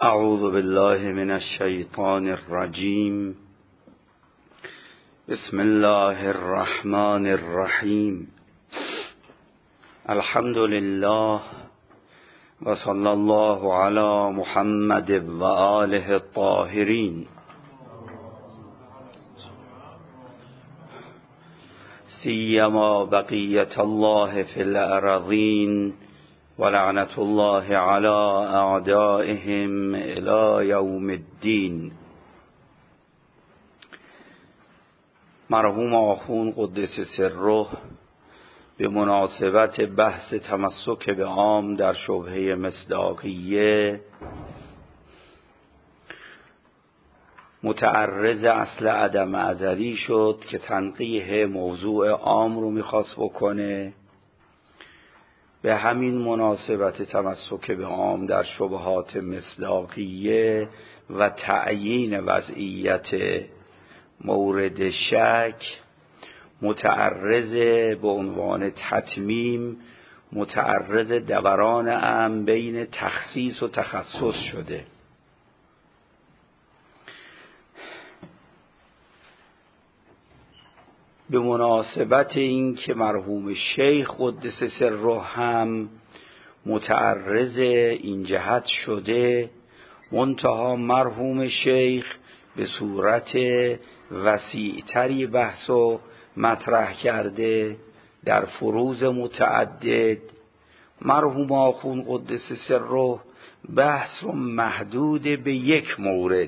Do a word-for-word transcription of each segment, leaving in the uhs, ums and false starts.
اعوذ بالله من الشیطان الرجیم. بسم الله الرحمن الرحیم. الحمد لله و صلی الله علی محمد و آله الطاهرین. سیما بقیت الله فی الارضین و لعنت الله علی اعدائهم الی یوم الدین. مرحوم آخوند قدس سره به مناسبت بحث تمسک به عام در شبهه مصداقیه متعرض اصل عدم ازلی شد که تنقیح موضوع عام رو میخواست بکنه. به همین مناسبت تمسک به عام در شبهات مصداقیه و تعیین وضعیت مورد شک متعرض به عنوان تتمیم متعرض دوران امر بین تخصیص و تخصص شده. به مناسبت این که مرحوم شیخ قدس سره هم متعرض این جهت شده، منتها مرحوم شیخ به صورت وسیع‌تری بحث و مطرح کرده در فروض متعدد. مرحوم آخوند قدس سره بحث رو محدود به یک مورد.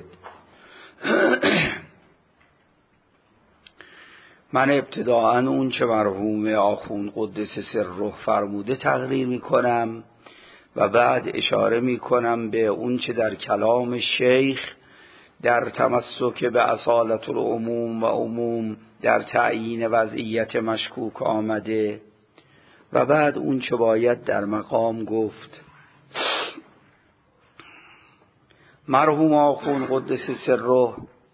من ابتداعاً اون چه مرحوم آخوند قدس سره فرموده تقریر می کنم و بعد اشاره می کنم به اون چه در کلام شیخ در تمسک به اصالت العموم و عموم در تعیین وضعیت مشکوک آمده و بعد اون چه باید در مقام گفت. مرحوم آخوند قدس سره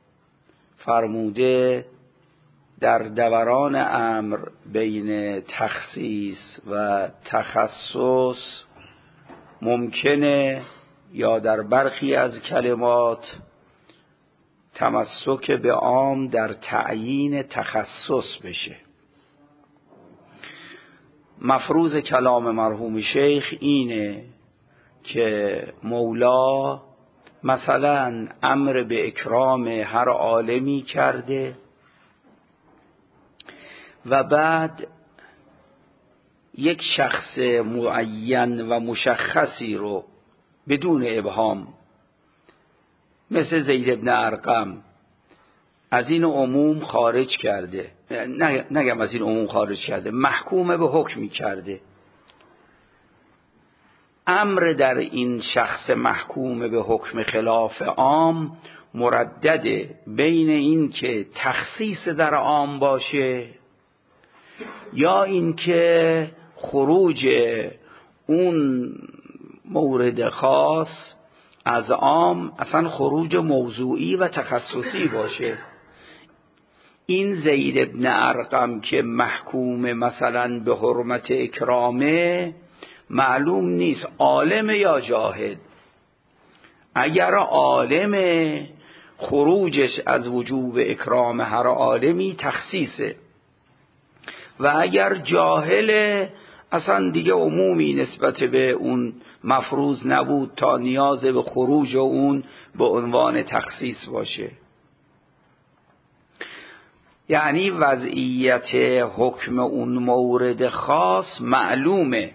فرموده در دوران امر بین تخصیص و تخصص ممکنه یا در برخی از کلمات تمسک به عام در تعیین تخصص بشه. مفروض کلام مرحوم شیخ اینه که مولا مثلا امر به اکرام هر عالمی کرده و بعد یک شخص معین و مشخصی رو بدون ابهام مثل زید بن ارقم از این عموم خارج کرده، نگم از این عموم خارج کرده، محکوم به حکمی کرده. امر در این شخص محکوم به حکم خلاف عام مردده بین این که تخصیص در عام باشه یا این که خروج اون مورد خاص از عام اصلا خروج موضوعی و تخصصی باشه. این زید بن ارقم که محکوم مثلا به حرمت اکرامه معلوم نیست عالم یا جاهد. اگر عالم خروجش از وجوب اکرام هر عالمی تخصیصه و اگر جاهل اصلا دیگه عمومی نسبت به اون مفروض نبود تا نیاز به خروج اون به عنوان تخصیص باشه. یعنی وضعیت حکم اون مورد خاص معلومه.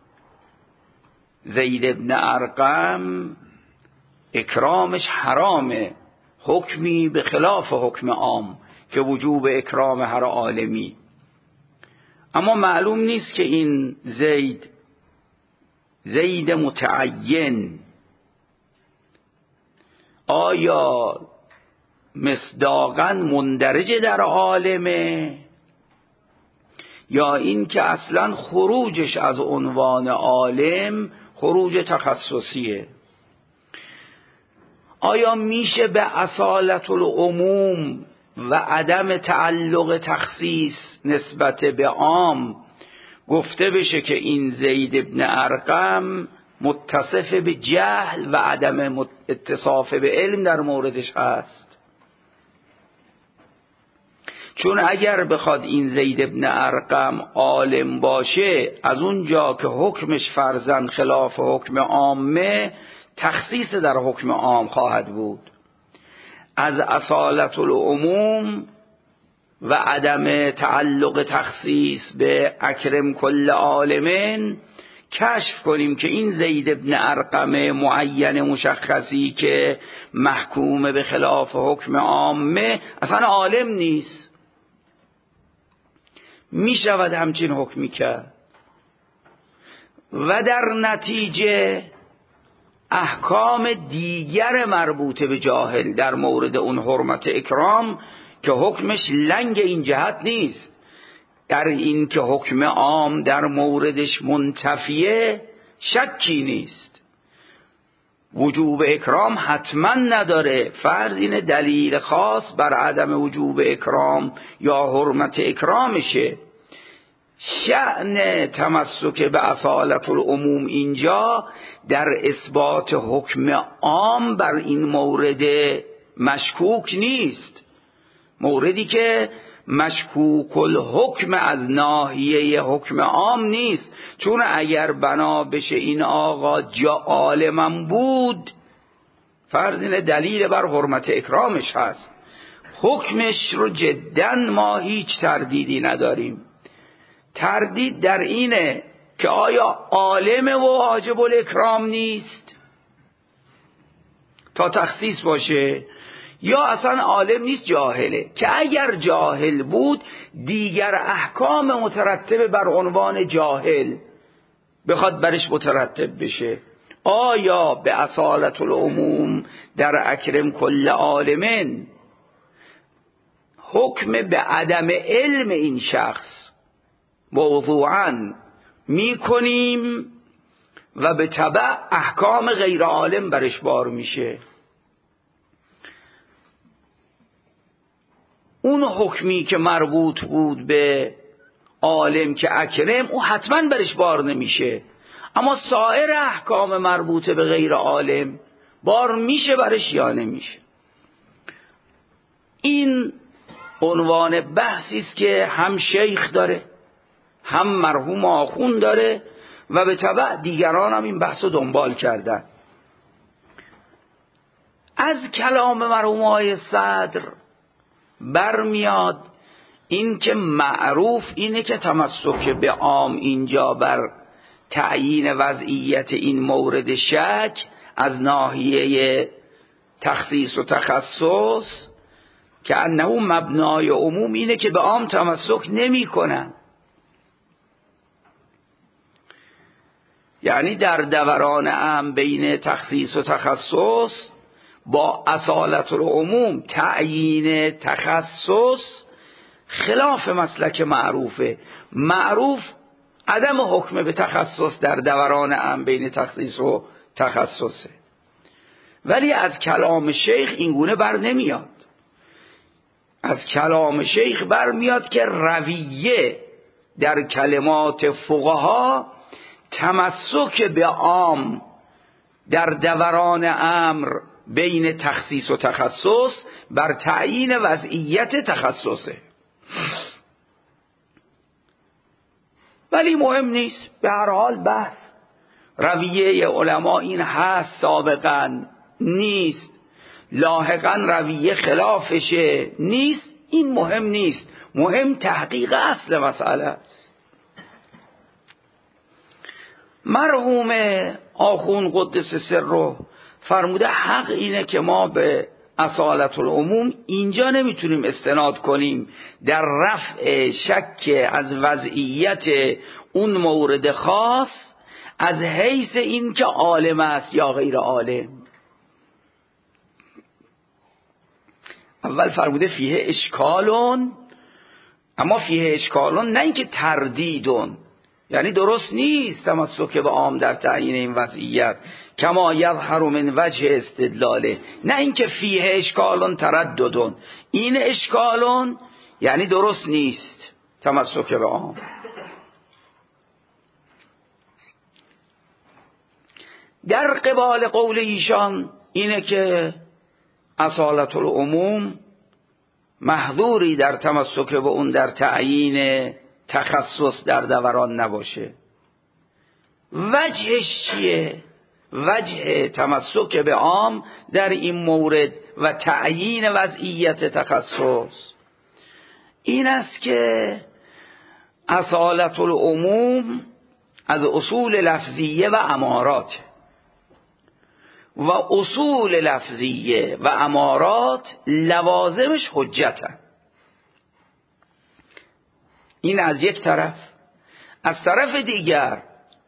زید بن ارقم اکرامش حرامه، حکمی به خلاف حکم عام که وجوب اکرام هر عالمی. اما معلوم نیست که این زید زید متعین آیا مصداقاً مندرج در عالمه یا این که اصلاً خروجش از عنوان عالم خروج تخصصیه. آیا میشه به اصالت العموم و عدم تعلق تخصیص نسبت به عام گفته بشه که این زید ابن ارقم متصف به جهل و عدم اتصاف به علم در موردش هست. چون اگر بخواد این زید ابن ارقم عالم باشه، از اونجا که حکمش فرضاً خلاف حکم عامه، تخصیص در حکم عام خواهد بود. از اصالت العموم و عدم تعلق تخصیص به اکرم کل عالمین کشف کنیم که این زید ابن ارقم معین مشخصی که محکوم به خلاف حکم عامه اصلا عالم نیست. می شود همچین حکمی کرد و در نتیجه احکام دیگر مربوط به جاهل در مورد اون حرمت اکرام که حکمش لنگ این جهت نیست، در این که حکم عام در موردش منتفیه شکی نیست. وجوب اکرام حتما نداره، فرض این دلیل خاص بر عدم وجوب اکرام یا حرمت اکرامشه. شأن تمسک به اصالت العموم اینجا در اثبات حکم عام بر این مورد مشکوک نیست، موردی که مشکوک الحکم از ناحیه حکم عام نیست. چون اگر بنا بشه این آقا جا عالمم بود، فرض اینه دلیل بر حرمت اکرامش هست، حکمش رو جدا ما هیچ تردیدی نداریم. تردید در اینه که آیا عالمه و واجب الاکرام نیست تا تخصیص باشه، یا اصلا عالم نیست جاهله، که اگر جاهل بود دیگر احکام مترتب بر عنوان جاهل بخواد برش مترتب بشه. آیا به اصالت العموم در اکرم کل عالمین حکم به عدم علم این شخص موضوعاً می کنیم و به تبع احکام غیر عالم برش بار میشه؟ اون حکمی که مربوط بود به عالم که اکرم، او حتما برش بار نمیشه، اما سایر احکام مربوط به غیر عالم بار میشه برش یا نمیشه. این عنوان بحثی است که هم شیخ داره، هم مرحوم آخوند داره و به تبع دیگران هم این بحث رو دنبال کردن. از کلام مرحوم آقای صدر برمیاد این که معروف اینه که تمسک به عام اینجا بر تعیین وضعیت این مورد شک از ناحیه تخصیص و تخصص که انه مبنای عموم اینه که به عام تمسک نمی کنن. یعنی در دوران عام بین تخصیص و تخصص با اصالت العموم تعیین تخصص خلاف مسلک معروفه. معروف عدم حکم به تخصص در دوران عام بین تخصیص و تخصصه، ولی از کلام شیخ اینگونه بر نمیاد. از کلام شیخ بر میاد که رویه در کلمات فقها تمسک به عام در دوران امر بین تخصیص و تخصص بر تعیین وضعیت تخصصه. ولی مهم نیست، به هر حال بحث رویه علما این هست، سابقا نیست، لاحقا رویه خلافشه نیست، این مهم نیست، مهم تحقیق اصل مسئله است. مرحوم آخوند قدس سره فرموده حق اینه که ما به اصالت العموم اینجا نمیتونیم استناد کنیم در رفع شک از وضعیت اون مورد خاص از حیث این که عالم است یا غیر عالم. اول فرموده فیه اشکالون، اما فیه اشکالون نه اینکه تردیدون، یعنی درست نیست تمسک به عام در تعیین این وضعیت کما یظهر من وجه استدلاله، نه اینکه فیه اشکالون ترددون، این اشکالون یعنی درست نیست تمسک به عام. در قبال قول ایشان اینه که اصالت العموم محظوری در تمسک به اون در تعیین تخصص در دوران نباشه. وجهش چیه؟ وجه تمسک به عام در این مورد و تعیین وضعیت تخصص این است که اصالت العموم از اصول لفظیه و امارات و اصول لفظیه و امارات لوازمش حجتن. این از یک طرف. از طرف دیگر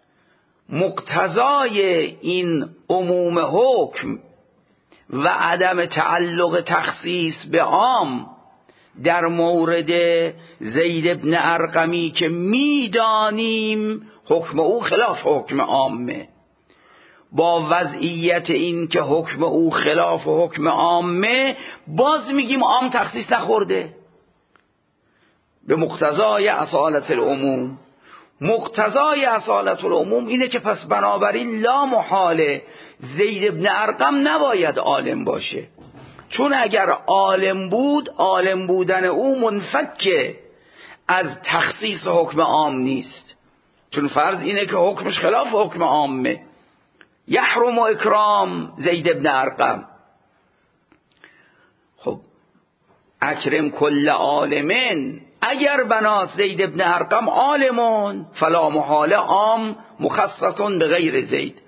مقتضای این عموم حکم و عدم تعلق تخصیص به عام در مورد زید بن ارقمی که میدانیم حکم او خلاف حکم عامه، با وضعیت این که حکم او خلاف حکم عامه باز میگیم عام تخصیص نخورده به مقتضای اصالت العموم. مقتضای اصالت العموم اینه که پس بنابراین لا محاله زید بن ارقم نباید عالم باشه، چون اگر عالم بود عالم بودن او منفک از تخصیص حکم عام نیست، چون فرض اینه که حکمش خلاف حکم عامه. یحرم اکرام زید بن ارقم. خب اکرم کل عالمین، اگر بناس زید بن ارقم عالمون فلا محاله عام مخصصون به غیر زید.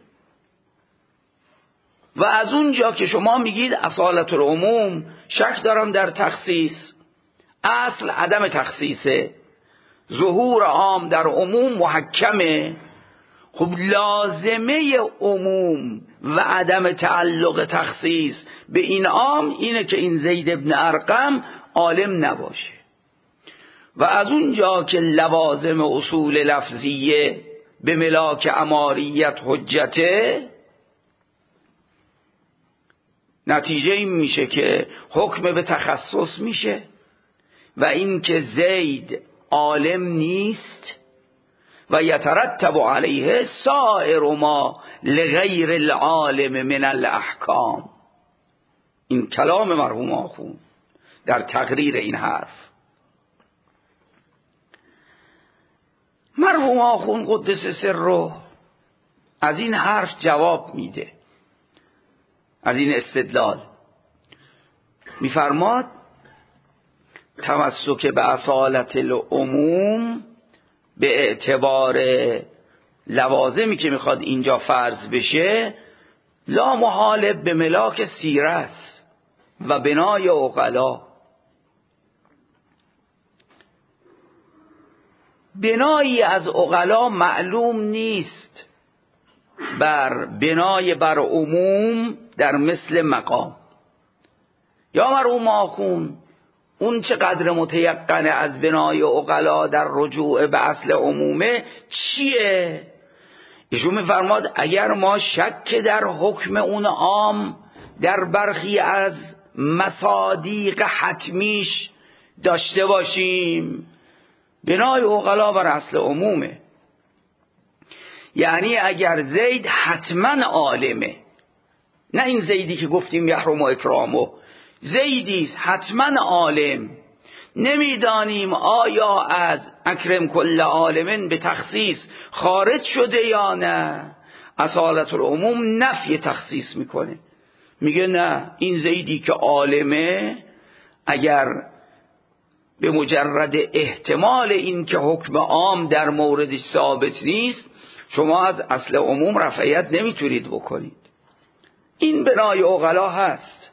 و از اونجا که شما میگید اصالت العموم شک دارم در تخصیص، اصل عدم تخصیصه، ظهور عام در عموم محکمه. خب لازمه عموم و عدم تعلق تخصیص به این عام اینه که این زید بن ارقم عالم نباشه. و از اونجا که لوازم اصول لفظیه به ملاک اماریت حجته، نتیجه این میشه که حکم به تخصص میشه و این که زید عالم نیست و یترتب علیه سائر ما لغیر العالم من الاحکام. این کلام مرحوم آخوند در تقریر این حرف. مرحوم آخوند قدس سره از این حرف جواب میده، از این استدلال میفرماد تمسک به اصالت العموم به اعتبار لوازمی که میخواد اینجا فرض بشه لا محاله به ملاک سیره است و بنای عقلا. بنایی از عقلا معلوم نیست بر بنای بر عموم در مثل مقام. یا مرحوم آخوند اون چه قدر متیقنه از بنای عقلا در رجوع به اصل عمومه چیه؟ ایشون میفرماد اگر ما شک در حکم اون عام در برخی از مصادیق حتمیش داشته باشیم، بنای عقلا بر اصل عمومه. یعنی اگر زید حتما عالمه، نه این زیدی که گفتیم یحرم و اکرامو، زیدی حتما عالم، نمیدانیم آیا از اکرم کل عالمین به تخصیص خارج شده یا نه، اصالت العموم نفی تخصیص میکنه، میگه نه این زیدی که عالمه اگر به مجرد احتمال این که حکم عام در موردش ثابت نیست شما از اصل عموم رفعیت نمیتونید بکنید. این بنای عقلا هست.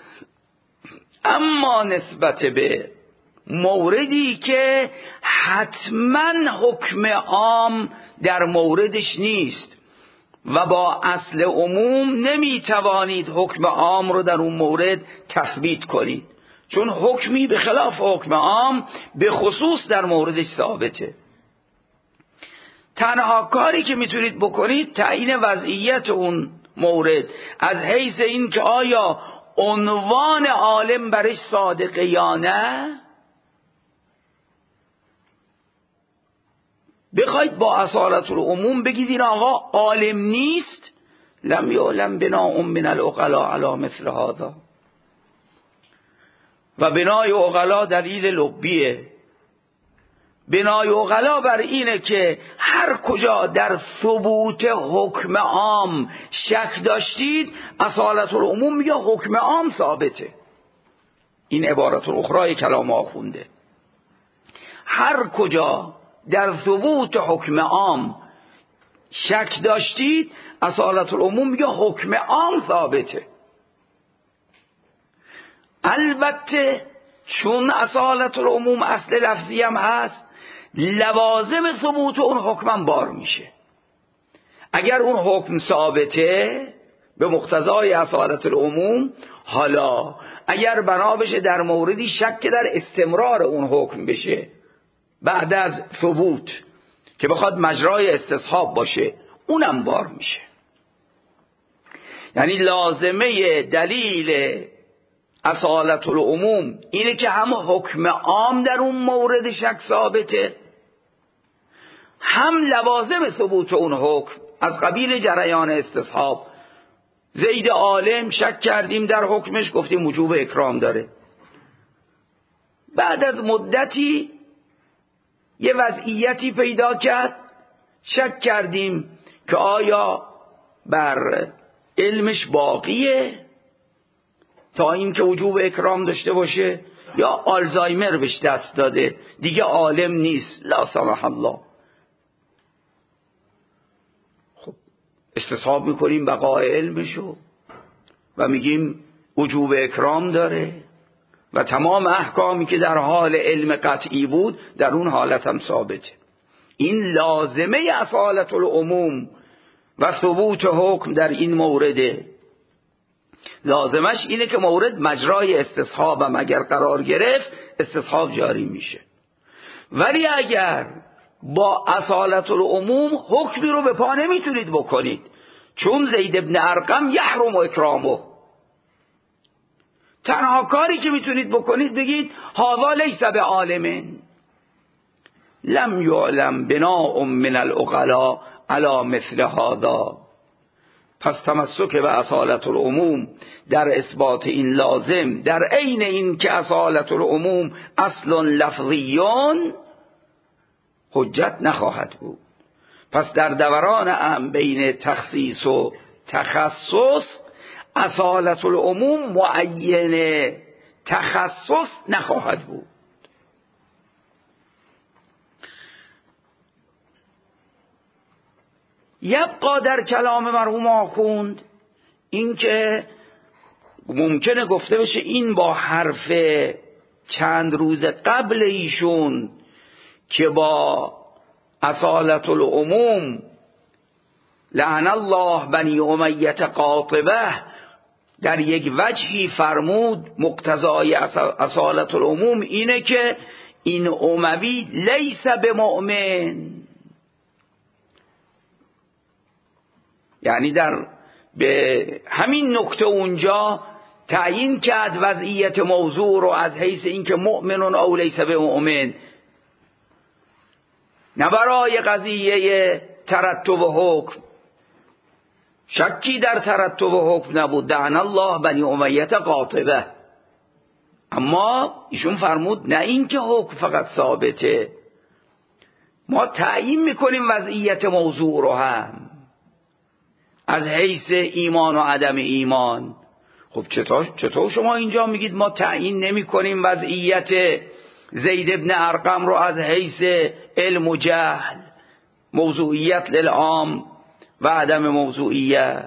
اما نسبت به موردی که حتما حکم عام در موردش نیست و با اصل عموم نمیتوانید حکم عام رو در اون مورد تثبیت کنید، چون حکمی به خلاف حکم عام به خصوص در موردش ثابته. تنها کاری که میتونید بکنید تعیین وضعیت اون مورد از حیث این که آیا عنوان عالم برش صادقه یا نه. بخواید با اصالت العموم بگید این آقا عالم نیست، لم یعلم بناء من العقلاء علی مثل هذا. و بنای عقلا دلیل لبیه. بنای عقلا بر اینه که هر کجا در ثبوت حکم عام شک داشتید، اصالت العموم میگه حکم عام ثابته. این عبارت الاخرای کلام آخونده. هر کجا در ثبوت حکم عام شک داشتید، اصالت العموم میگه حکم عام ثابته. البته چون اصالت العموم اصل لفظی هم هست، لوازم ثبوت اون حکم بار میشه. اگر اون حکم ثابته به مقتضای اصالت العموم، حالا اگر بنا بشه در موردی شک در استمرار اون حکم بشه بعد از ثبوت که بخواد مجرای استصحاب باشه، اونم بار میشه. یعنی لازمه دلیل اصالت العموم اینه که هم حکم عام در اون مورد شک ثابته، هم لوازم ثبوت اون حکم از قبیل جریان استصحاب. زید عالم شک کردیم در حکمش، گفتیم وجوب اکرام داره. بعد از مدتی یه وضعیتی پیدا کرد، شک کردیم که آیا بر علمش باقیه تا این که وجوب اکرام داشته باشه، یا آلزایمر بهش دست داده دیگه عالم نیست، لا سمح الله. خب استصحاب میکنیم بقای علمشو و میگیم وجوب اکرام داره و تمام احکامی که در حال علم قطعی بود در اون حالت هم ثابته. این لازمه اصالت العموم و ثبوت حکم در این مورده. لازمش اینه که مورد مجرای استصحاب هم اگر قرار گرفت، استصحاب جاری میشه. ولی اگر با اصالت العموم حکمی رو به پا نمیتونید بکنید، چون زید ابن ارقم یحرم اکرامه، تنها کاری که میتونید بکنید بگید هذا لیس بعالم لم یعلم بناء من العقلاء علی مثل هذا. پس تمسک به اصالت العموم در اثبات این لازم، در عین این که اصالت العموم اصل لفظیون، حجت نخواهد بود. پس در دوران ام بین تخصیص و تخصص، اصالت العموم معین تخصص نخواهد بود. یبقا در کلام مرحوم آخوند این که ممکنه گفته بشه این با حرف چند روز قبل ایشون که با اصالت العموم لعن الله بنی امیة قاطبه در یک وجهی فرمود، مقتضای اصالت العموم اینه که این اموی لیس بمؤمن، یعنی در به همین نکته اونجا تعیین کرد وضعیت موضوع رو از حیث اینکه مؤمن او لیس بمؤمن، نه برای قضیه ترتب حکم. شکی در ترتب حکم نبود، دعن الله بنی امیة قاطبه، اما ایشون فرمود نه اینکه حکم فقط ثابته، ما تعیین میکنیم وضعیت موضوع رو هم از حیث ایمان و عدم ایمان. خب چطور چطور شما اینجا میگید ما تعیین نمی کنیم وضعیت زید ابن ارقم رو از حیث علم و جهل، موضوعیت للعام و عدم موضوعیت؟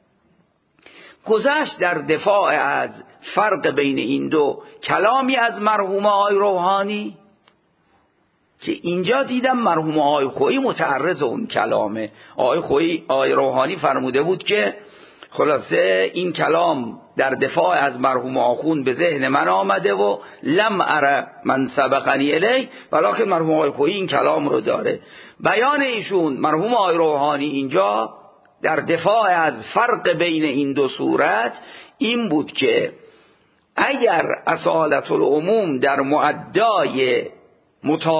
گذشت در دفاع از فرق بین این دو کلامی از مرحوم آقای روحانی که اینجا دیدم مرحوم آقای خویی متعرض اون کلامه. آقای خویی آقای روحانی فرموده بود که خلاصه این کلام در دفاع از مرحوم آخوند به ذهن من آمده و لم اره من سبقنی الی، ولیکن مرحوم آقای خویی این کلام رو داره. بیان ایشون مرحوم آقای روحانی اینجا در دفاع از فرق بین این دو صورت این بود که اگر اصالت العموم در معدای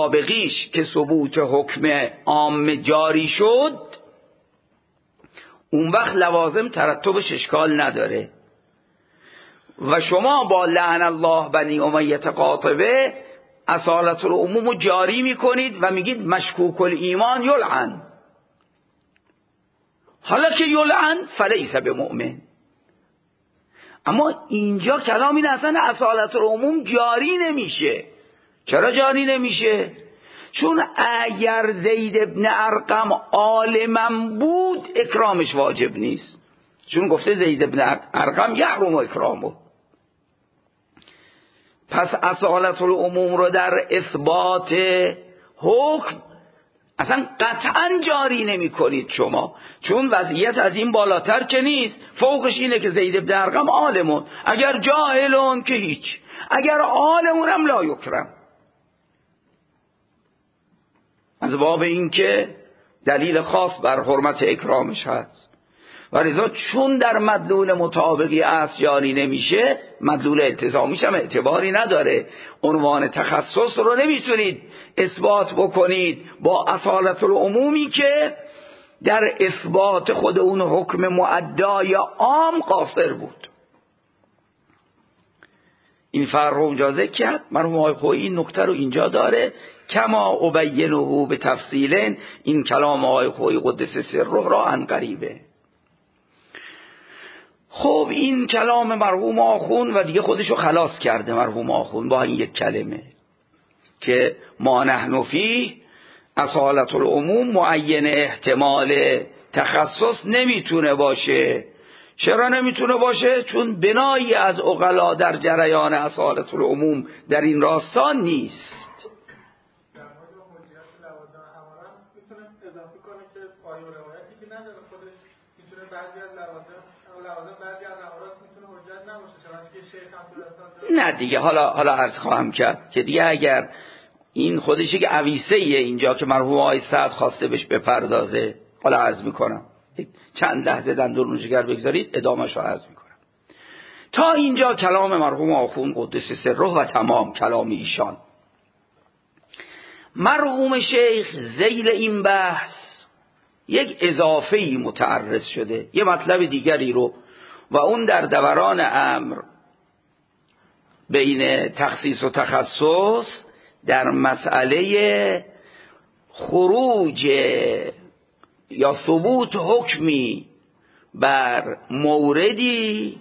مطابقیش که ثبوت حکم عام جاری شد، اون وقت لوازم ترتبش اشکال نداره. و شما با لعن الله بنی امیه قاطبه اصالت العموم رو جاری میکنید و میگید مشکوک الایمان یلعن، حالا که یلعن فلیس بمؤمن. اما اینجا کلام این اصلا اصالت العموم جاری نمیشه. چرا جاری نمیشه؟ چون اگر زید ابن ارقم عالمم بود اکرامش واجب نیست، چون گفته زید ابن ارقم یحرم اکرامه. پس اصالت العموم رو در اثبات حکم اصلا قطعا جاری نمی کنید شما، چون وضعیت از این بالاتر که نیست. فوقش اینه که زید ابن ارقم عالمون، اگر جاهلون که هیچ، اگر عالمون هم لا یکرم، از باب این که دلیل خاص بر حرمت اکرامش هست. و لذا چون در مدلول مطابقی اصل جاری نمیشه، مدلول التزامیش هم اعتباری نداره. عنوان تخصص رو نمیتونید اثبات بکنید با اصالت العمومی که در اثبات خود اون حکم معدای عام قاصر بود. این فرق رو اونجا ذکر کرد. مرحوم آقای خویی این نکته رو اینجا داره، کما ابینه به تفصیل. این کلام آقای خویی قدس سره را عن قریبه. خب این کلام مرحوم آخون و دیگه خودشو خلاص کرده مرحوم آخون با این یک کلمه که ما نحن فیه اصالت العموم معین احتمال تخصص نمیتونه باشه. چرا نمیتونه باشه؟ چون بنایی از عقلا در جریان اصالت العموم در این راستا نیست. در مورد حجیت لوازم امارم میتونه اضافه کنه که پای و روایتی که نداره خودش میتونه بعضی از لوازم لوازم بعضی از امارات میتونه حجت نباشه، چنانچه که شیخ هم تو نه دیگه حالا حالا عرض خواهم کرد که دیگه اگر این خودشی که عویسه اینجا که مرحوم آقای سعد خواسته بهش بپردازه، حالا عرض میکنم چند لحظه دندون رو جگر بگذارید ادامه‌شو عرض میکنم. تا اینجا کلام مرحوم آخوند قدس سره و تمام کلام ایشان. مرحوم شیخ ذیل این بحث یک اضافه‌ای متعرض شده، یه مطلب دیگری رو، و اون در دوران امر بین تخصیص و تخصص در مسئله خروج یا ثبوت حکمی بر موردی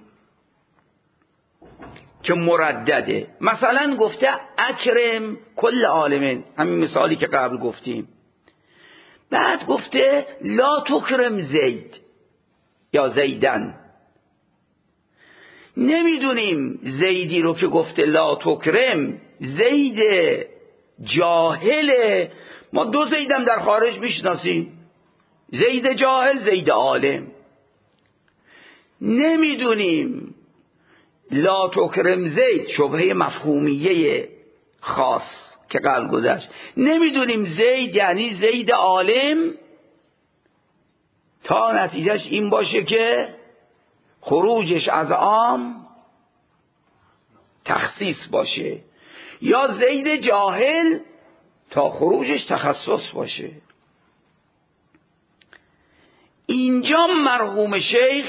که مردده. مثلا گفته اکرم کل عالمین، همین مثالی که قبل گفتیم. بعد گفته لا تکرم زید یا زیدن. نمیدونیم زیدی رو که گفته لا تکرم زید جاهله. ما دو زیدم در خارج میشناسیم، زید جاهل، زید عالم. نمیدونیم لا تکرم زید شبهه مفهومیه خاص که قبل گذشت، نمیدونیم زید یعنی زید عالم، تا نتیجهش این باشه که خروجش از عام تخصیص باشه، یا زید جاهل تا خروجش تخصص باشه. اینجا مرحوم شیخ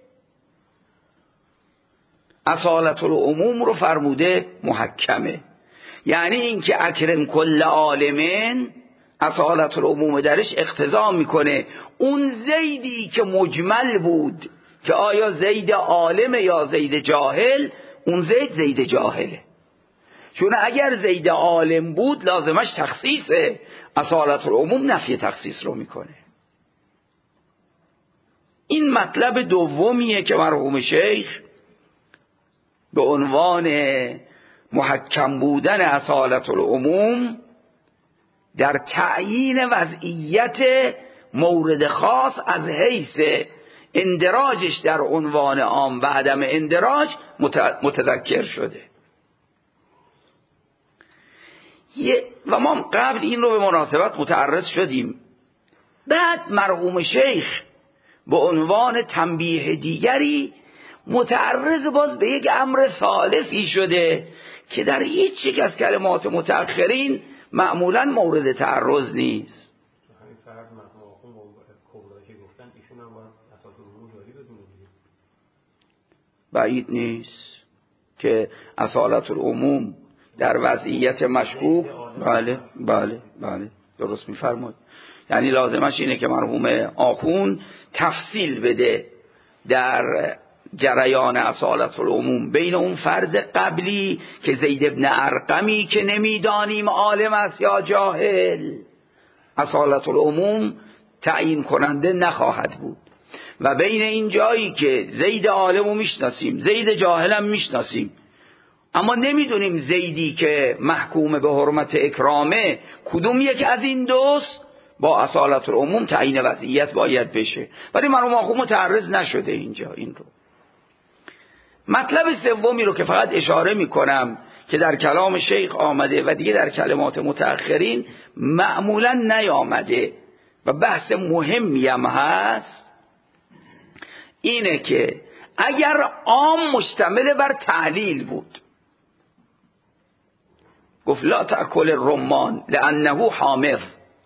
اصالت العموم رو فرموده محکمه، یعنی اینکه اکرم کل عالمین اصالت العموم درش اقتضا میکنه اون زیدی که مجمل بود که آیا زید عالم یا زید جاهل، اون زید زید جاهله. چون اگر زید عالم بود لازمش تخصیصه، اصالت العموم نفی تخصیص رو میکنه. این مطلب دومیه که مرحوم شیخ به عنوان محکم بودن اصالت العموم در تعیین وضعیت مورد خاص از حیث اندراجش در عنوان عام و عدم اندراج متذکر شده. و ما قبل این رو به مناسبت متعرض شدیم. بعد مرحوم شیخ به عنوان تنبیه دیگری متعرض باز به یک امر ثالثی شده که در هیچ یک از کلمات متأخرین معمولا مورد تعرض نیست. همین فرد مرحوم آخوند کبرایی گفتن ایشون هم باید اساس بعید نیست که اصالت العموم در وضعیت مشکوک. بله بله بله درست میفرمایید. یعنی لازمش اینه که مرحوم آخوند تفصیل بده در جریان اصالت العموم بین اون فرض قبلی که زید ابن ارقمی که نمیدانیم عالم است یا جاهل اصالت العموم تعیین کننده نخواهد بود، و بین این جایی که زید عالمو میشناسیم زید جاهلم میشناسیم اما نمیدونیم زیدی که محکوم به حرمت اکرامه کدوم یک از این دوست، با اصالت العموم تعیین وضعیت باید بشه. ولی مرحوم آخوند متعرض نشده اینجا این رو. مطلب سومی رو که فقط اشاره میکنم که در کلام شیخ آمده و دیگه در کلمات متأخرین معمولا نیامده و بحث مهمی هم هست، اینه که اگر عام مشتمل بر تعلیل بود، گفت لا تأکل الرمان لأنه حامض،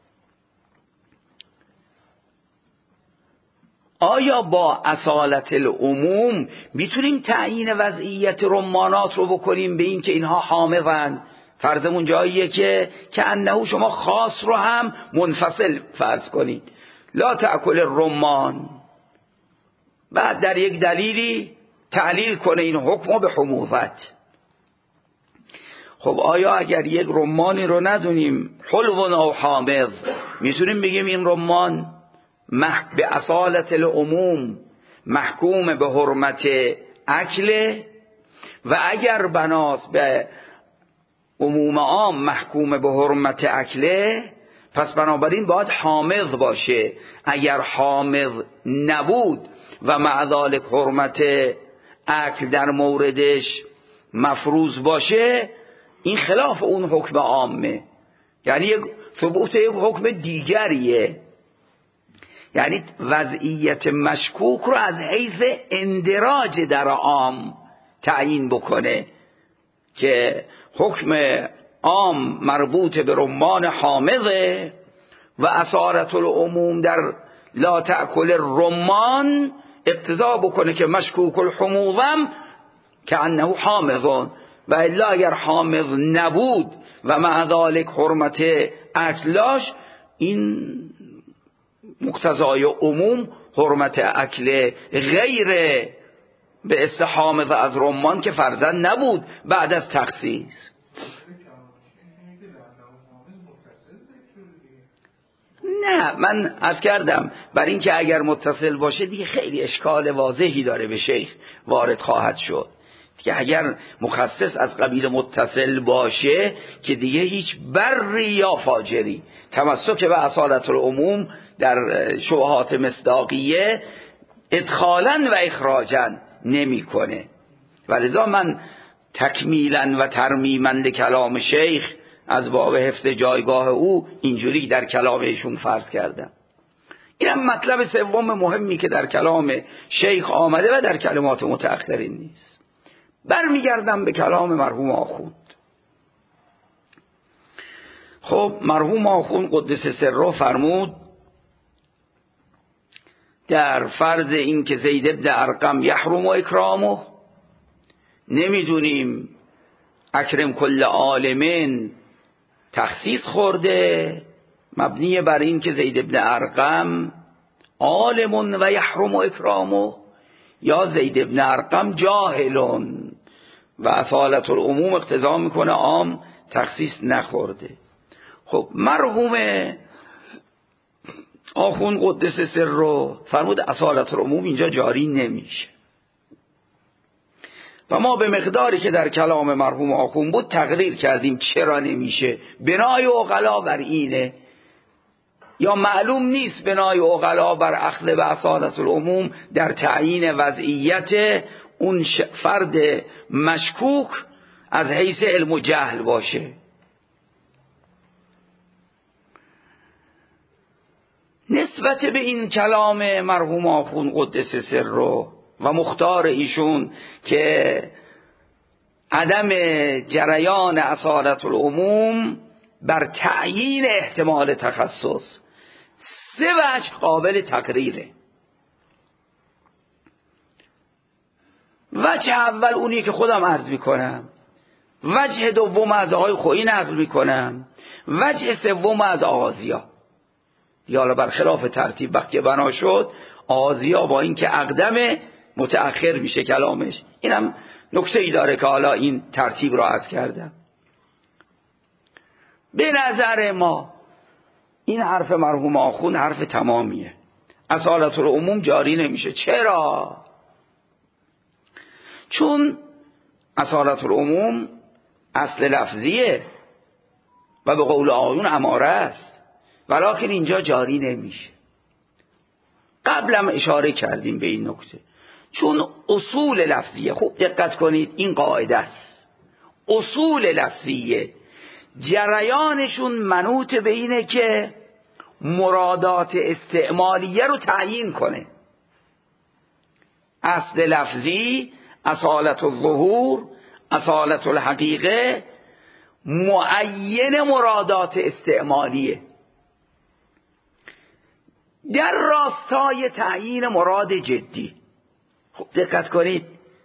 آیا با اصالت العموم میتونیم تعیین وضعیت رمانات رو بکنیم به این که اینها حامضن؟ فرضمون جاییه که که انه شما خاص رو هم منفصل فرض کنید، لا تأکل الرمان، بعد در یک دلیلی تعلیل کنه این حکم به حموضت. خب آیا اگر یک رمانی رو ندونیم حلو او حامض میتونیم بگیم این رمان به اصالت العموم محکوم به حرمت اکله، و اگر بناس به عموم عام محکوم به حرمت اکله پس بنابراین باید حامض باشه. اگر حامض نبود و مع ذلک حرمت اکل در موردش مفروض باشه، این خلاف اون حکم عامه، یعنی یک ثبوت یک حکم دیگریه. یعنی وضعیت مشکوک رو از حیث اندراج در عام تعیین بکنه که حکم عام مربوط به رمان حامضه و اصالت العموم در لا تأکل الرمان اقتضا بکنه که مشکوک الحموضم که انه حامضون، و الا اگر حامض نبود و مع ذلک حرمت اکلاش، این مقتضای عموم حرمت اکل غیر به استحامض از رمان که فرضاً نبود بعد از تخصیص. نه من عرض کردم بر این که اگر متصل باشه دیگه خیلی اشکال واضحی داره به شیخ وارد خواهد شد، که اگر مخصص از قبیل متصل باشه که دیگه هیچ بری یا فاجری تمسک به اصالت العموم در شبهات مصداقیه ادخالا و اخراجا نمی کنه. ولذا من تکمیلا و ترمیما کلام شیخ از باب حفظ جایگاه او اینجوری در کلام ایشون فرض کردم. این هم مطلب سوم مهمی که در کلام شیخ آمده و در کلمات متأخرین نیست. برمیگردم به کلام مرحوم آخوند. خب مرحوم آخوند قدس سره فرمود در فرض این که زید ابن ارقم یحرم و اکرامه، نمیدونیم اکرم کل عالمین تخصیص خورده مبنی بر این که زید ابن ارقم عالم و یحرم و اکرامه، یا زید ابن ارقم جاهلون و اصالت العموم اقتضا میکنه عام تخصیص نخورده. خب مرحوم آخوند قدس سره فرمود اصالت العموم اینجا جاری نمیشه، و ما به مقداری که در کلام مرحوم آخوند بود تقریر کردیم چرا نمیشه. بنای عقلا بر اینه، یا معلوم نیست بنای عقلا بر اخذ به اصالت العموم در تعیین وضعیت اون فرد مشکوک از حیث علم و جهل باشه. نسبت به این کلام مرحوم آخوند قدس سره و مختار ایشون که عدم جریان اصالت العموم بر تعیین احتمال تخصص، سه وجه قابل تقریره. وجه اول اونی که خودم عرض میکنم، وجه دوم از آقای خویی نقل میکنم، وجه سوم از آغازیا. یا حالا برخلاف ترتیب وقتی بنا شد آغازیا با این که اقدم متأخر میشه کلامش. اینم نکته ای داره که حالا این ترتیب را عرض کردم. به نظر ما این حرف مرحوم آخوند حرف تمامیه، اصالت العموم جاری نمیشه. چرا؟ چون اصالت العموم اصل لفظیه و به قول آقایون اماره است، ولیکن اینجا جاری نمیشه. قبلم اشاره کردیم به این نکته. چون اصول لفظیه، خوب دقت کنید، این قاعده است، اصول لفظیه جریانشون منوط به اینه که مرادات استعمالیه رو تعیین کنه. اصل لفظی، اصالت الظهور، اصالت الحقیقه، معین مرادات استعمالیه در راستای تعیین مراد جدی. خب دقت کنید،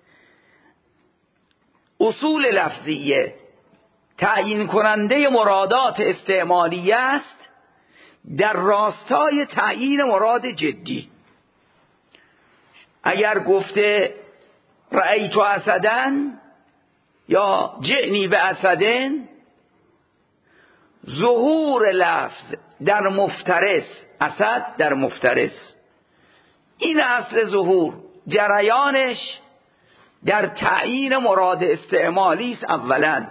اصول لفظیه تعیین کننده مرادات استعمالیه است در راستای تعیین مراد جدی. اگر گفته رأیت اسدن یا جئنی به اسدن، ظهور لفظ در مفترس، اسد در مفترس، این اصل ظهور جریانش در تعیین مراد استعمالی است اولا.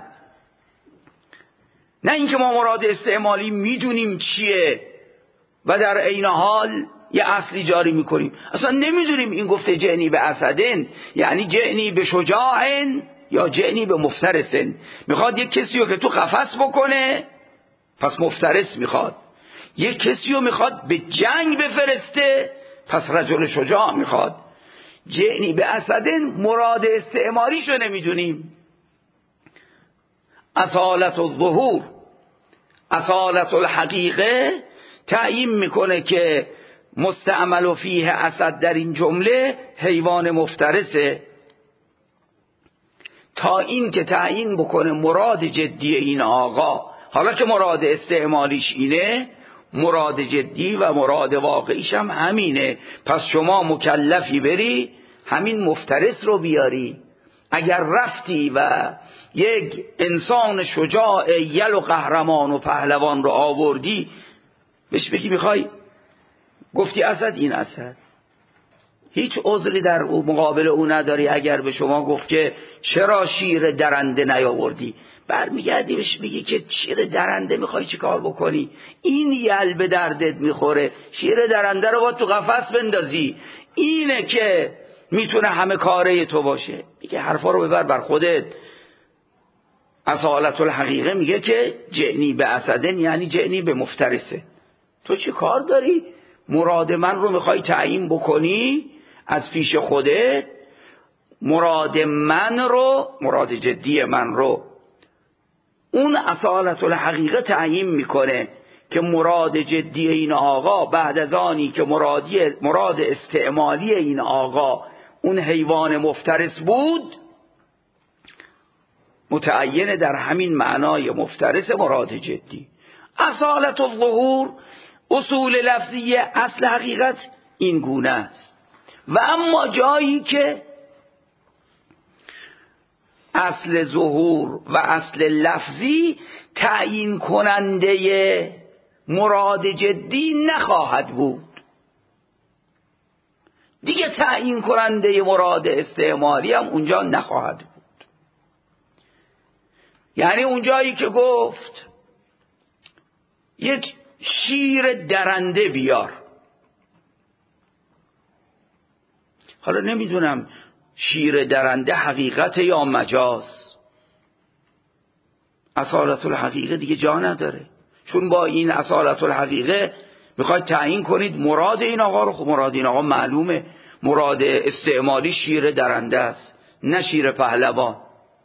نه اینکه ما مراد استعمالی میدونیم چیه و در عین حال یه اصلی جاری میکنیم. اصلا نمیدونیم این گفته جئنی به اسدن یعنی جئنی به شجاعن یا جئنی به مفترسن. میخواد یک کسی رو که تو قفس بکنه، پس مفترس میخواد. یک کسی رو میخواد به جنگ بفرسته، پس رجل شجاع میخواد. جئنی به اسدن مراد استعمالیشو نمیدونیم. اصالت الظهور، اصالت الحقیقه تعیین میکنه که مستعمل فیه اسد در این جمله حیوان مفترسه، تا این که تعیین بکنه مراد جدی این آقا. حالا که مراد استعمالیش اینه، مراد جدی و مراد واقعیش هم همینه، پس شما مکلفی بری همین مفترس رو بیاری. اگر رفتی و یک انسان شجاع یل و قهرمان و پهلوان رو آوردی، بهش بگی میخوای گفتی اسد، این اسد، هیچ عذری در مقابل او نداری. اگر به شما گفت که چرا شیر درنده نیاوردی، برمیگردی بهش میگی که شیر درنده میخوای چی کار بکنی؟ این یل به دردت میخوره، شیر درنده رو باید تو قفس بندازی، اینه که میتونه همه کاره تو باشه. میگه حرفا رو ببر بر خودت. اصالت الحقیقه میگه که جئنی به اسدن یعنی جئنی به مفترسه. تو چی کار داری؟ مراد من رو میخوای تعیین بکنی از پیش خودت، مراد من رو، مراد جدی من رو. اون اصالت الحقیقه تعیین میکنه که مراد جدی این آقا بعد از آنی که مرادی مراد استعمالی این آقا اون حیوان مفترس بود، متعین در همین معنای مفترس مراد جدی. اصالت الظهور، اصول لفظیه، اصل حقیقت این گونه است. و اما جایی که اصل ظهور و اصل لفظی تعیین کننده مراد جدی نخواهد بود، دیگه تعیین کننده مراد استعمالی هم اونجا نخواهد بود. یعنی اونجایی که گفت یک شیر درنده بیار، حالا نمیدونم شیر درنده حقیقت یا مجاز، اصالت الحقیقه دیگه جا نداره. چون با این اصالت الحقیقه میخواید تعیین کنید مراد این آقا رو. خب مراد این آقا معلومه، مراد استعمالی شیر درنده است نه شیر پهلوان.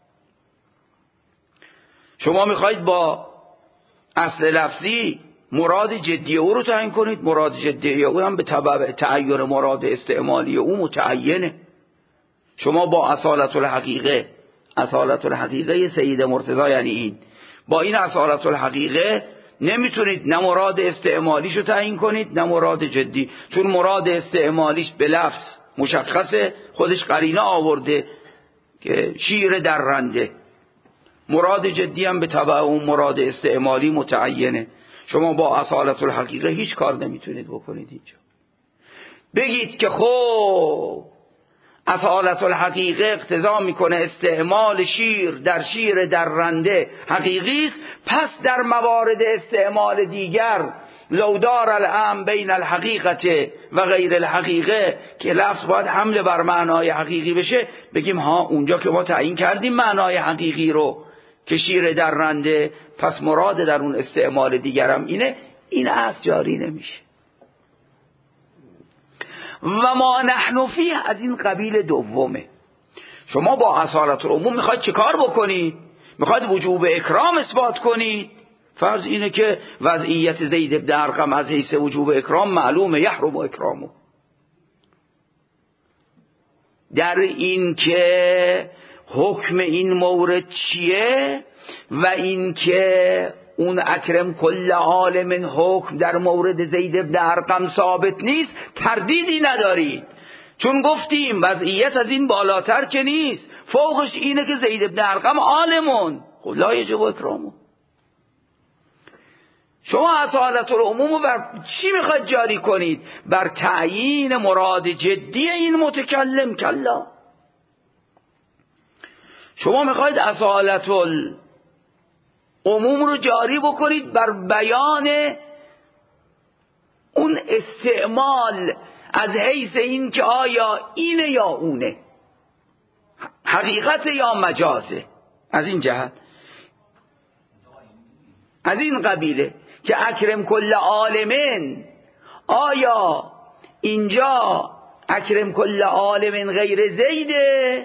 شما میخواید با اصل لفظی مراد جدی او رو تعیین کنید، مراد جدی او هم به تبع تعین مراد استعمالی او متعینه. شما با اصالت الحقیقه، اصالت الحقیقه سید مرتضی یعنی این، با این اصالت الحقیقه نمیتونید نه مراد استعمالیشو تعیین کنید نه مراد جدی، چون مراد استعمالیش به لفظ مشخصه، خودش قرینه آورده که شیر درنده، مراد جدی هم به تبع اون مراد استعمالی متعینه. شما با اصالت الحقیقه هیچ کار نمیتونید بکنید اینجا. بگید که خب اصالت الحقیقه اقتضا میکنه استعمال شیر در شیر درنده حقیقی است، پس در موارد استعمال دیگر لودار الام بین الحقیقت و غیر الحقیقه که لفظ باید حمل بر معنای حقیقی بشه، بگیم ها اونجا که ما تعیین کردیم معنای حقیقی رو که شیر درنده، پس مراد در اون استعمال دیگرم اینه، این اصل جاری نمیشه. و ما نحن فیه از این قبیل دومه. شما با اصالت العموم میخواید چه کار بکنید؟ میخواید وجوب اکرام اثبات کنید؟ فرض اینه که وضعیت زید بن ارقم از حیث وجوب اکرام معلومه، یحرم اکرامه. در این که حکم این مورد چیه و این که اون اکرم کل عالم حکم در مورد زید بن ارقم ثابت نیست، تردیدی ندارید، چون گفتیم وضعیت از این بالاتر که نیست، فوقش اینه که زید بن ارقم عالمون، خب لا یجب اکرامه. شما اصالت العموم بر چی میخواید جاری کنید؟ بر تعیین مراد جدی این متکلم؟ کلا. شما میخواید اصالت العموم رو جاری بکنید بر بیان اون استعمال از حیث این که آیا اینه یا اونه، حقیقت یا مجازه. از این جهت، از این قبیله که اکرم کل عالمین، آیا اینجا اکرم کل عالمین غیر زیده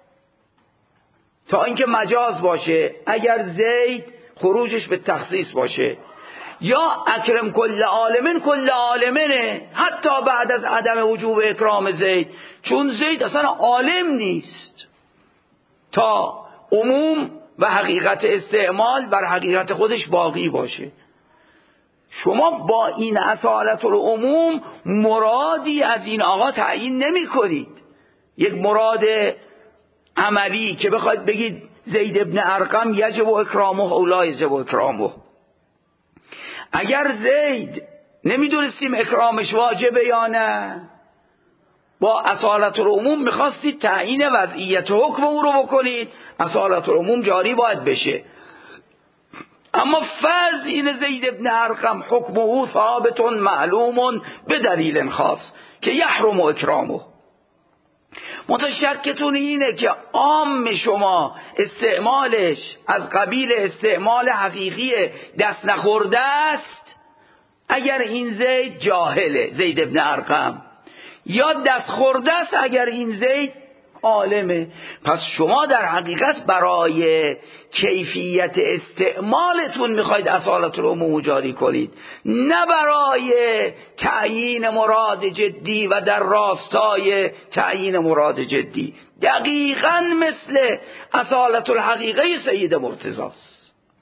تا اینکه مجاز باشه اگر زید خروجش به تخصیص باشه، یا اکرم کل عالمین کل عالمینه حتی بعد از عدم وجوب اکرام زید، چون زید اصلا عالم نیست تا عموم و حقیقت استعمال بر حقیقت خودش باقی باشه. شما با این اصالت العموم مرادی از این آقا تعیین نمی کنید، یک مراد عملی که بخواید بگید زید ابن ارقم یجب اکرامه او لا یجب اکرامه. اگر زید نمیدونستیم اکرامش واجبه یا نه، با اصالت العموم میخواستید تعیین وضعیت حکم او رو بکنید، اصالت العموم جاری باید بشه. اما فرض این زید ابن ارقم حکم او ثابت معلوم به دلیل خاص که یحرم اکرامه. متشکتون اینه که عام شما استعمالش از قبیل استعمال حقیقی دست نخورده است اگر این زید جاهله، زید ابن ارقم، یا دست خورده است اگر این زید عالمه. پس شما در حقیقت برای کیفیت استعمالتون میخواید اصالت العموم جاری کنید، نه برای تعیین مراد جدی و در راستای تعیین مراد جدی. دقیقاً مثل اصالت الحقیقه سید مرتضی است.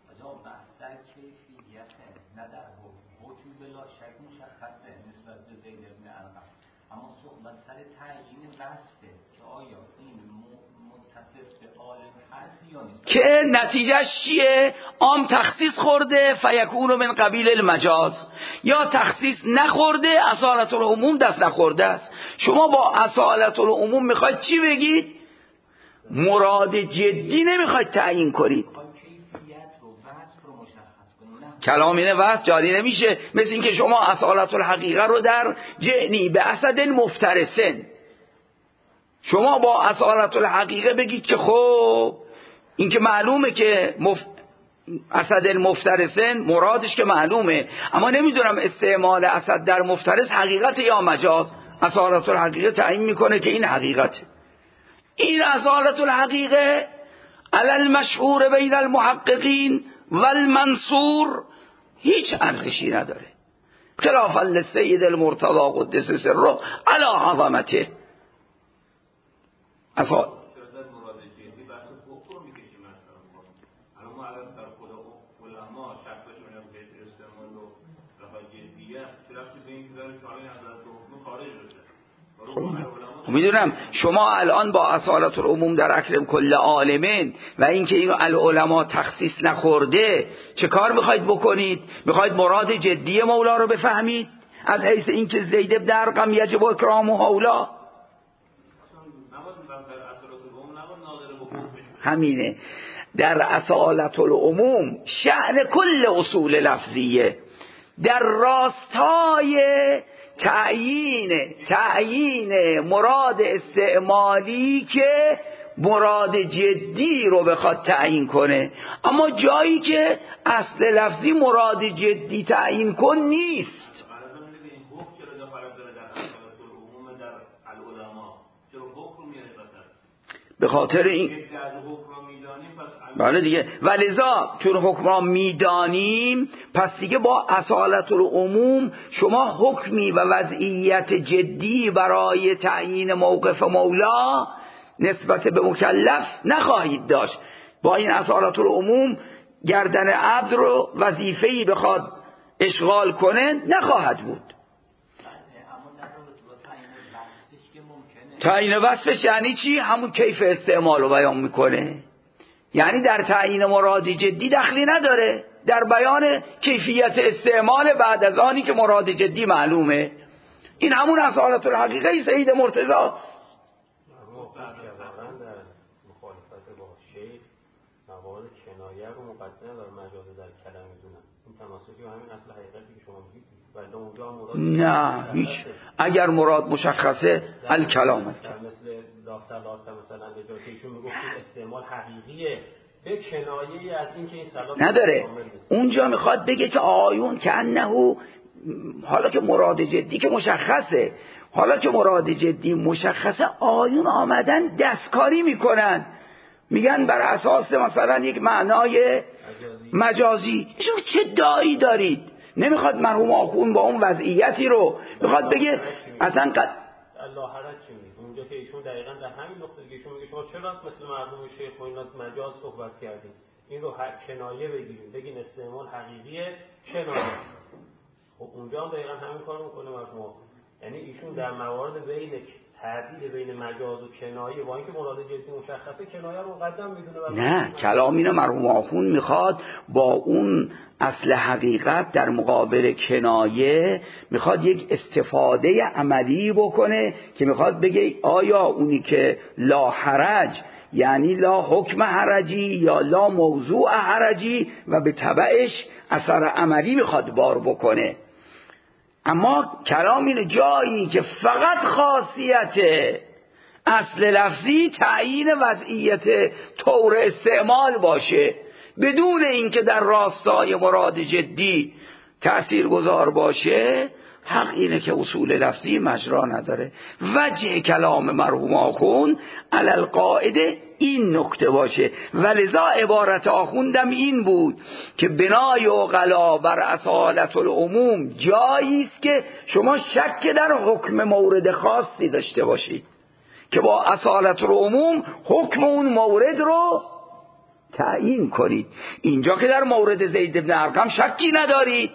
که نتیجهش چیه؟ عام تخصیص خورده فیکون من قبیل المجاز، یا تخصیص نخورده اصالت العموم دست نخورده است. شما با اصالت العموم میخواید چی بگید؟ مراد جدی نمیخواید تعیین کنید. کلام اینه واسه جاری نمیشه. مثل این که شما اصالت الحقیقه رو در جعنی به اسد مفترسن، شما با اصالت الحقیقه بگید که خب این که معلومه که مف... اسد المفترسن مرادش که معلومه، اما نمیدونم استعمال اسد در مفترس حقیقت یا مجاز. اصالت الحقیقه تعیین میکنه که این حقیقته. این اصالت الحقیقه علی المشهور بین المحققین والمنصور هیچ ارزشی نداره، خلافا للسید المرتضی قدس سره علی عظمته. اصلا میدونم شما الان با اصالت العموم در اکرم کل عالمین و اینکه اینو العلماء تخصیص نخورده چه کار میخواید بکنید؟ میخواید مراد جدی مولا رو بفهمید از حیث اینکه زید بن ارقم یجب اکرامه هؤلاء؟ همینه در اصالت العموم شأن کل اصول لفظیه در راستای تعیین تعیین مراد استعمالی که مراد جدی رو بخواد تعیین کنه، اما جایی که اصل لفظی مراد جدی تعیین کن نیست. به خاطر این بله دیگه، ولذا چون حکم را میدانیم پس دیگه با اصالت العموم شما حکمی و وضعیت جدی برای تعیین موقف مولا نسبت به مکلف نخواهید داشت. با این اصالت العموم گردن عبد رو وظیفه‌ای بخواد اشغال کنه نخواهد بود. تعیین وصفش یعنی چی؟ همون کیف استعمال رو بیان میکنه، یعنی در تعیین مراد جدی دخلی نداره، در بیان کیفیت استعمال بعد از آنی که مراد جدی معلومه. این همون اصالت الحقیقه سید مرتضی است. مخالفت با شیخ موارد کنایه رو مقدمه بر مجاز در کلام میدونن. این تماسکی و همین اصل حقیقتی که شما میگید ولی اونجا مراد نه هیچ. اگر مراد مشخصه الکلام مثل لا صلات مثلا به جای که ایشون میگفتید استعمال حقیقیه به کنایه از این که این صلات نداره. اونجا میخواد بگه که آیون که انه حالا که مراد جدی که مشخصه، حالا که مراد جدی مشخصه آیون آمدن دستکاری میکنن، میگن بر اساس مثلا یک معنای مجازی. ایشون چه دایی دارید؟ نمیخواد مرحوم آخوند با اون وضعیتی رو میخواد بگه اصلا قد... الله حرج چی میگه اونجا که ایشون دقیقاً در همین نقطه دیگه ایشون میگه شما چرا مثل مرحوم شیخ و اینا مجاز صحبت کردین؟ این رو کنایه بگیریم بگین استعمال حقیقیه کنایه. خب اونجا هم دقیقاً همین کارو میکنه مرحوم. یعنی ایشون در موارد بین تردید بین مجاز و کنایه با اینکه مراد جدی مشخصه کنایه رو مقدم میدونه. نه کلام اینو مرحوم آخوند میخواد با اون اصل حقیقت در مقابل کنایه میخواد یک استفاده عملی بکنه که میخواد بگه آیا اونی که لا حرج یعنی لا حکم حرجی یا لا موضوع حرجی و به تبعش اثر عملی میخواد بار بکنه. اما کلام اینه جایی که فقط خاصیت اصل لفظی تعیین وضعیت طور استعمال باشه بدون اینکه در راستای مراد جدی تأثیر گذار باشه، حق اینه که اصول لفظی مجرا نداره. وجه کلام مرحوم آخوند علی القاعده این نکته باشه. ولذا عبارت آخوندم این بود که بنای عقلا بر اصالت العموم جایی است که شما شک در حکم مورد خاصی داشته باشید که با اصالت العموم حکم اون مورد رو تعیین کنید. اینجا که در مورد زید بن ارقم شکی ندارید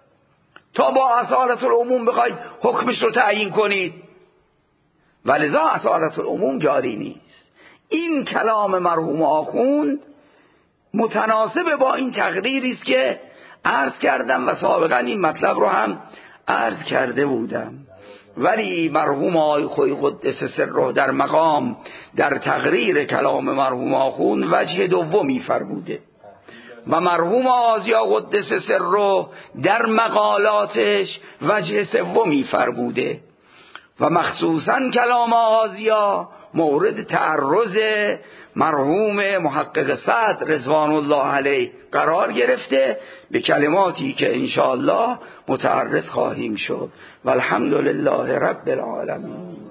تا با اصالت العموم بخواید حکمش رو تعیین کنید، ولذا اصالت العموم جاری نیست. این کلام مرحوم آخوند متناسب با این تقریری است که عرض کردم و سابقا این مطلب رو هم عرض کرده بودم. ولی مرحوم آقای خوی قدس سره در مقام در تقریر کلام مرحوم آخوند وجه دومی فرموده و مرحوم آزیا قدس سره در مقالاتش وجه سومی فرموده و مخصوصا کلام آزیا مورد تعرض مرحوم محقق صدر رضوان الله علیه قرار گرفته به کلماتی که انشاءالله متعرض خواهیم شد. والحمد لله رب العالمین.